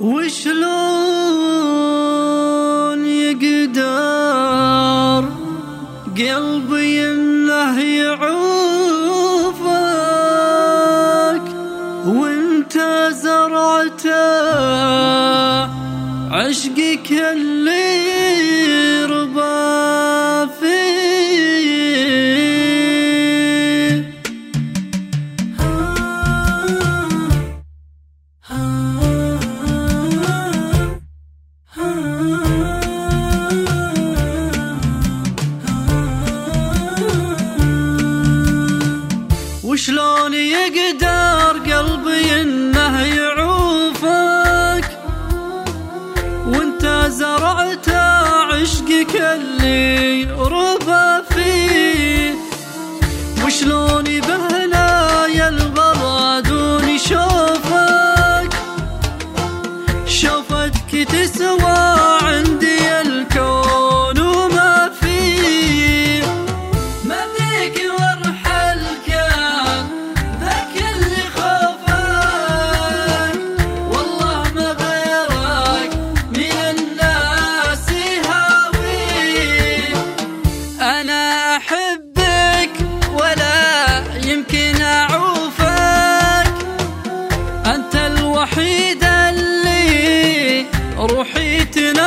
وشلون يقدر قلبي انه يعوفك وانت زرعته عشقك اللي ربى فيه. وشلون يقدر قلبي انه يعوفك وانت زرعت عشقك اللي ربى فيه. وشلون بهنايا البرد يشوفك شوفتك تسوى عندي الكون وما فيه. مديك وارحلك ذاك اللي خوفك والله ما غيرك من الناس يهاوي. أنا أحبك ولا يمكن أعوفك أنت الوحيد اللي روحي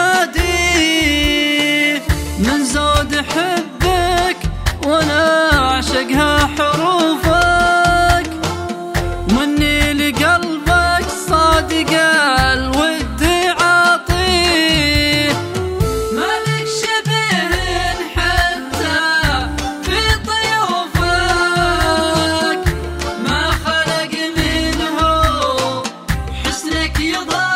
تنادي. من زود أحبك وأنا أعشقها حروفك مني لقلبك صادق الود عاطيه. مالك شبيه حتى في ضيوفك ما خلق منه حسنك يضاهي.